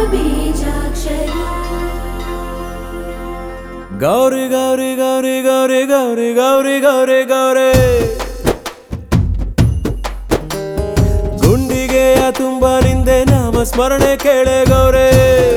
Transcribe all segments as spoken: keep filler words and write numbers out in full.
ಬೀಜಾಕ್ಷರಿ ಗೌರಿ ಗೌರಿ ಗೌರಿ ಗೌರಿ ಗೌರಿ ಗೌರಿ ಗೌರಿ ಗೌರಿ ಗುಂಡಿಗೆಯ ತುಂಬ ನಿಂದೆ ನಾಮ ಸ್ಮರಣೆ ಕೇಳೆ ಗೌರೇ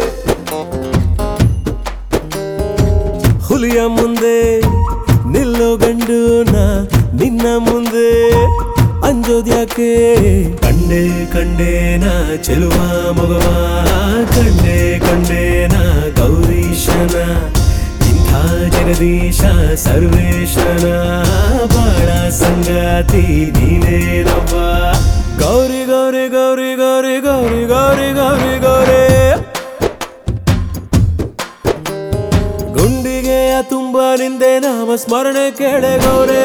ಹುಲಿಯ ಮುಂದೆ ನಿಲ್ಲೋ ಗಂಡು ನಾ ನಿನ್ನ ಮುಂದೆ ಅಂಜೋದ್ಯಾಕೆ ಕಂಡೆ ಕಂಡೇನ ಚೆಲುವ ಮಗವ ಕಂಡೆ ಕಂಡೇನ ಗೌರೀಶನ ಇಂಥ ಜಗದೀಶ ಸರ್ವೇಶನ ಬಾಳ ಸಂಗಾತಿ ನೀನೇನವ್ವ ಗೌರಿ ಗೌರಿ ಗೌರಿ ಗೌರಿ ಗೌರಿ ಗೌರಿ ಗೌರಿ ಗೌರಿ ಗುಂಡಿಗೆಯ ತುಂಬ ನಿಂದೆ ನಾಮ ಸ್ಮರಣೆ ಕೇಳೆ ಗೌರೇ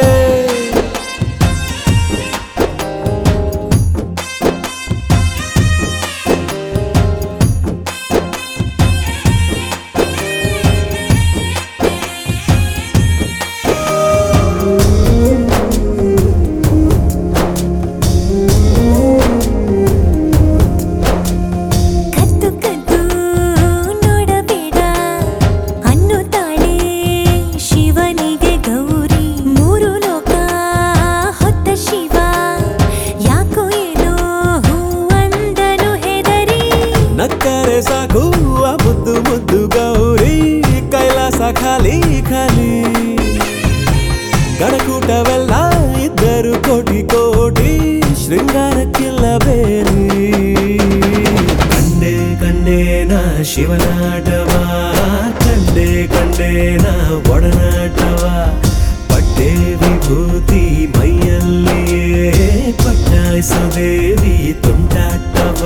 ನಕ್ಕರೆ ಸಾಕು ಆ ಮುದ್ದು ಮುದ್ದು ಗೌರಿ ಕೈಲಾಸ ಖಾಲಿ ಖಾಲಿ ಗಣಕೂಟವೆಲ್ಲ ಇದ್ದರು ಕೋಟಿ ಕೋಟಿ ಶೃಂಗಾರಕ್ಕಿಲ್ಲ ಬೇಲಿ ಕಂಡೆ ಕಂಡೇನ ಶಿವನಾಟವ ಕಂಡೆ ಕಂಡೇನ ಒಡನಾಟವ ಪಟ್ಟೆ ವಿಭೂತಿ ಮೈಯಲ್ಲಿಯೇ ಪಟ್ಟಾಯಿಸೋ ದೇವಿ ತುಂಟಾಟವ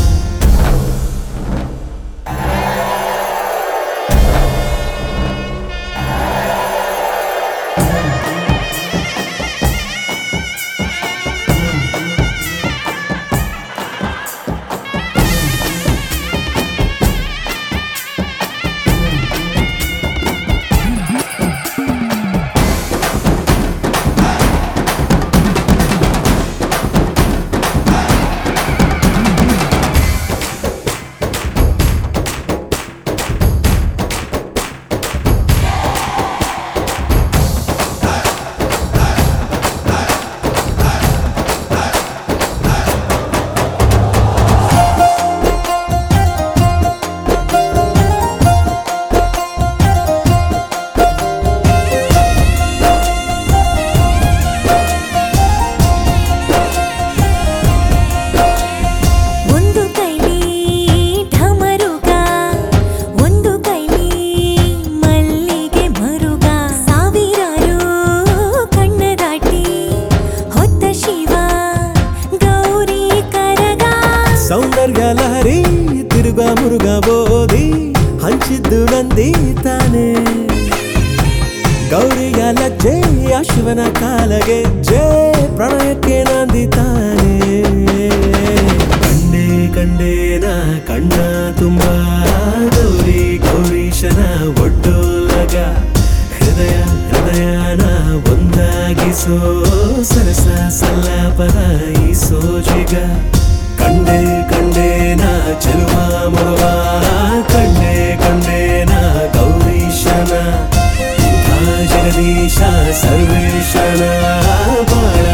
ಸೌಂದರ್ಯ ಲಹರಿ ತಿರುಗ ಮುರುಗ ಬೋಧಿ ಹಂಚಿದ್ದು ನಂದಿ ತಾನೆ ಗೌರಿಯ ಲಜ್ಜೆ ಆ ಶಿವನ ಕಾಲಗೆ ಜೇ ಪ್ರಣಯಕ್ಕೆ ನಂದಿ ತಾನೆ ಕಂಡೆ ಕಂಡೇನ ಕಣ್ಣ ತುಂಬ ಗೌರಿ ಗೌರೀಶನ ಒಡ್ಡೋಲಗ ಹೃದಯ ಹೃದಯನ ಒಂದಾಗಿಸೋ ಸರಸ ಸಲ್ಲಾಪದ ಈ ಸೋಜಿಗ ಕಂಡೆ ಕಂಡೇನ ಚೆಲುವ ಮಗವ ಕಂಡೆ ಕಂಡೇನ ಗೌರೀಶನ ಜಗದೀಶ ಸರ್ವೇಶನ ಬಾಳ